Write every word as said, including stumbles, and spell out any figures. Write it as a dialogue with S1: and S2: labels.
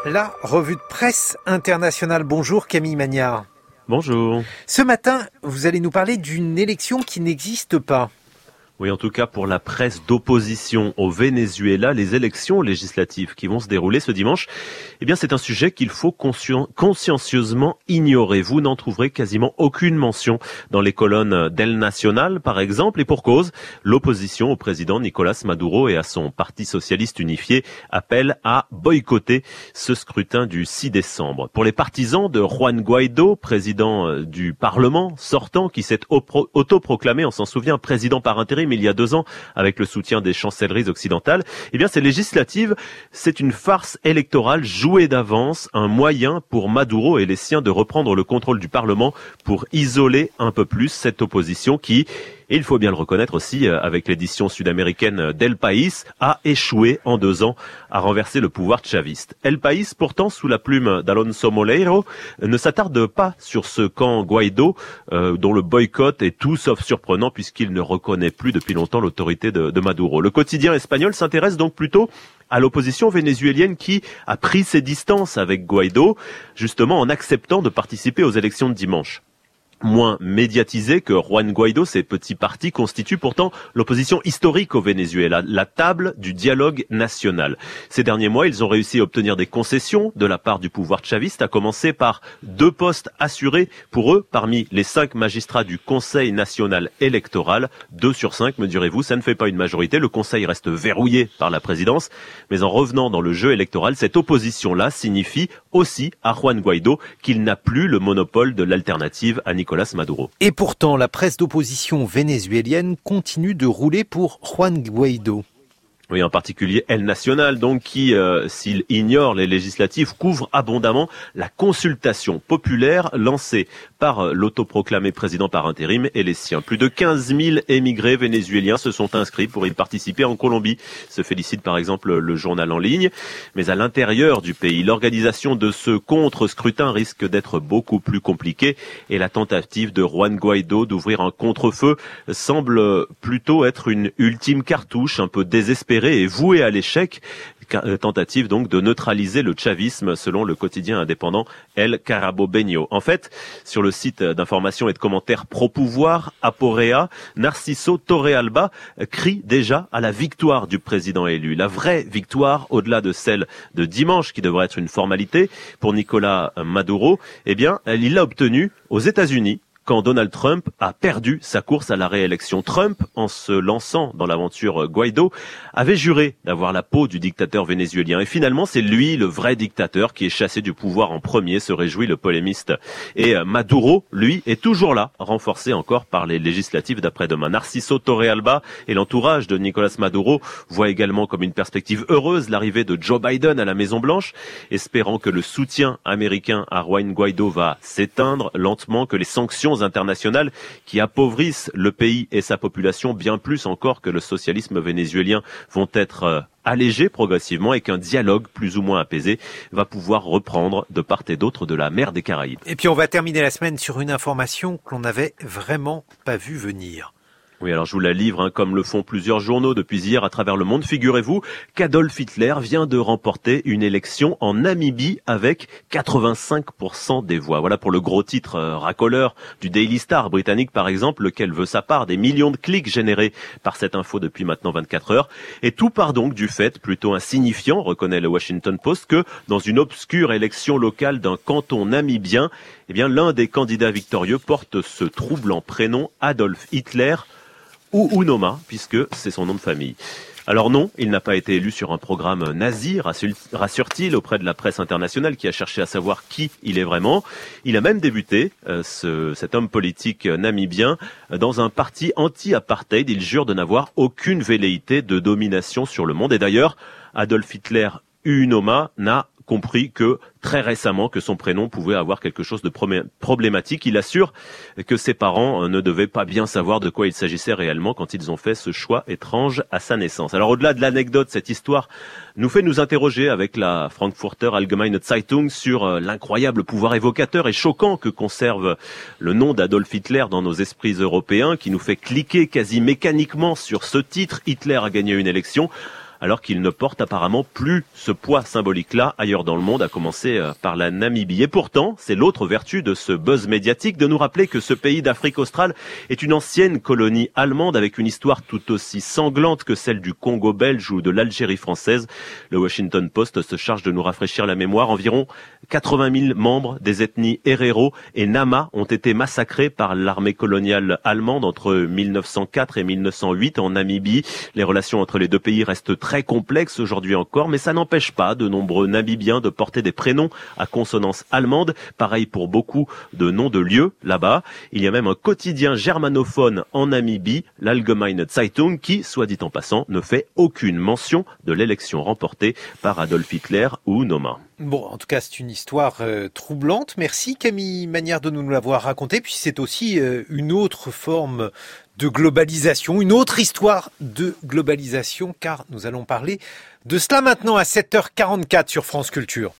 S1: La revue de presse internationale. Bonjour Camille Magnard.
S2: Bonjour.
S1: Ce matin, vous allez nous parler d'une élection qui n'existe pas.
S2: Oui, en tout cas pour la presse d'opposition au Venezuela, les élections législatives qui vont se dérouler ce dimanche, eh bien c'est un sujet qu'il faut conscien- consciencieusement ignorer. Vous n'en trouverez quasiment aucune mention dans les colonnes d'El Nacional, par exemple, et pour cause, l'opposition au président Nicolás Maduro et à son Parti socialiste unifié appelle à boycotter ce scrutin du six décembre. Pour les partisans de Juan Guaidó, président du Parlement sortant, qui s'est autoproclamé, on s'en souvient, président par intérim, il y a deux ans, avec le soutien des chancelleries occidentales, eh bien, ces législatives, c'est une farce électorale jouée d'avance, un moyen pour Maduro et les siens de reprendre le contrôle du Parlement pour isoler un peu plus cette opposition qui, et il faut bien le reconnaître aussi, avec l'édition sud-américaine d'El País, a échoué en deux ans à renverser le pouvoir chaviste. El País, pourtant, sous la plume d'Alonso Moleiro, ne s'attarde pas sur ce camp Guaidó, euh, dont le boycott est tout sauf surprenant puisqu'il ne reconnaît plus depuis longtemps l'autorité de, de Maduro. Le quotidien espagnol s'intéresse donc plutôt à l'opposition vénézuélienne qui a pris ses distances avec Guaidó, justement en acceptant de participer aux élections de dimanche. Moins médiatisé que Juan Guaidó, ces petits partis constituent pourtant l'opposition historique au Venezuela, la table du dialogue national. Ces derniers mois, ils ont réussi à obtenir des concessions de la part du pouvoir chaviste, à commencer par deux postes assurés pour eux parmi les cinq magistrats du Conseil national électoral. Deux sur cinq, me direz-vous, ça ne fait pas une majorité. Le Conseil reste verrouillé par la présidence. Mais en revenant dans le jeu électoral, cette opposition-là signifie aussi à Juan Guaidó qu'il n'a plus le monopole de l'alternative à Nicolas Maduro.
S1: Et pourtant, la presse d'opposition vénézuélienne continue de rouler pour Juan Guaidó.
S2: Oui, en particulier El Nacional, donc, qui, euh, s'il ignore les législatives, couvre abondamment la consultation populaire lancée par euh, l'autoproclamé président par intérim et les siens. Plus de quinze mille émigrés vénézuéliens se sont inscrits pour y participer en Colombie. Se félicite par exemple le journal en ligne. Mais à l'intérieur du pays, l'organisation de ce contre-scrutin risque d'être beaucoup plus compliquée et la tentative de Juan Guaidó d'ouvrir un contre-feu semble plutôt être une ultime cartouche un peu désespérée et voué à l'échec, tentative donc de neutraliser le chavisme selon le quotidien indépendant El Carabobeño. En fait, sur le site d'information et de commentaires pro-pouvoir, Aporea, Narciso Torrealba crie déjà à la victoire du président élu. La vraie victoire, au-delà de celle de dimanche, qui devrait être une formalité pour Nicolás Maduro, eh bien, il l'a obtenue aux États-Unis, quand Donald Trump a perdu sa course à la réélection. Trump, en se lançant dans l'aventure Guaidó, avait juré d'avoir la peau du dictateur vénézuélien. Et finalement, c'est lui, le vrai dictateur, qui est chassé du pouvoir en premier, se réjouit le polémiste. Et Maduro, lui, est toujours là, renforcé encore par les législatives d'après-demain. Narciso Torrealba et l'entourage de Nicolás Maduro voient également comme une perspective heureuse l'arrivée de Joe Biden à la Maison-Blanche, espérant que le soutien américain à Juan Guaidó va s'éteindre lentement, que les sanctions internationales qui appauvrissent le pays et sa population bien plus encore que le socialisme vénézuélien vont être allégées progressivement et qu'un dialogue plus ou moins apaisé va pouvoir reprendre de part et d'autre de la mer des Caraïbes.
S1: Et puis on va terminer la semaine sur une information que l'on n'avait vraiment pas vue venir.
S2: Oui, alors je vous la livre, hein, comme le font plusieurs journaux depuis hier à travers le monde. Figurez-vous qu'Adolf Hitler vient de remporter une élection en Namibie avec quatre-vingt-cinq pour cent des voix. Voilà pour le gros titre euh, racoleur du Daily Star britannique, par exemple, lequel veut sa part des millions de clics générés par cette info depuis maintenant vingt-quatre heures. Et tout part donc du fait, plutôt insignifiant, reconnaît le Washington Post, que dans une obscure élection locale d'un canton namibien, eh bien, l'un des candidats victorieux porte ce troublant prénom Adolf Hitler, ou Unoma, puisque c'est son nom de famille. Alors non, il n'a pas été élu sur un programme nazi, rassure-t-il auprès de la presse internationale qui a cherché à savoir qui il est vraiment. Il a même débuté, euh, ce, cet homme politique namibien, dans un parti anti-apartheid. Il jure de n'avoir aucune velléité de domination sur le monde. Et d'ailleurs, Adolf Hitler Unoma n'a compris que très récemment que son prénom pouvait avoir quelque chose de problématique. Il assure que ses parents ne devaient pas bien savoir de quoi il s'agissait réellement quand ils ont fait ce choix étrange à sa naissance. Alors au-delà de l'anecdote, cette histoire nous fait nous interroger avec la Frankfurter Allgemeine Zeitung sur l'incroyable pouvoir évocateur et choquant que conserve le nom d'Adolf Hitler dans nos esprits européens, qui nous fait cliquer quasi mécaniquement sur ce titre « Hitler a gagné une élection ». alors qu'il ne porte apparemment plus ce poids symbolique-là ailleurs dans le monde, à commencer par la Namibie. Et pourtant, c'est l'autre vertu de ce buzz médiatique, de nous rappeler que ce pays d'Afrique australe est une ancienne colonie allemande avec une histoire tout aussi sanglante que celle du Congo belge ou de l'Algérie française. Le Washington Post se charge de nous rafraîchir la mémoire. Environ quatre-vingt mille membres des ethnies Herero et Nama ont été massacrés par l'armée coloniale allemande entre mille neuf cent quatre et mille neuf cent huit en Namibie. Les relations entre les deux pays restent très complexes aujourd'hui encore, mais ça n'empêche pas de nombreux Namibiens de porter des prénoms à consonance allemande. Pareil pour beaucoup de noms de lieux là-bas. Il y a même un quotidien germanophone en Namibie, l'Allgemeine Zeitung, qui, soit dit en passant, ne fait aucune mention de l'élection remportée par Adolf Hitler ou Nama.
S1: Bon, en tout cas, c'est une histoire euh, troublante. Merci Camille Manière de nous l'avoir raconté. Puis c'est aussi euh, une autre forme de globalisation, une autre histoire de globalisation, car nous allons parler de cela maintenant à sept heures quarante-quatre sur France Culture.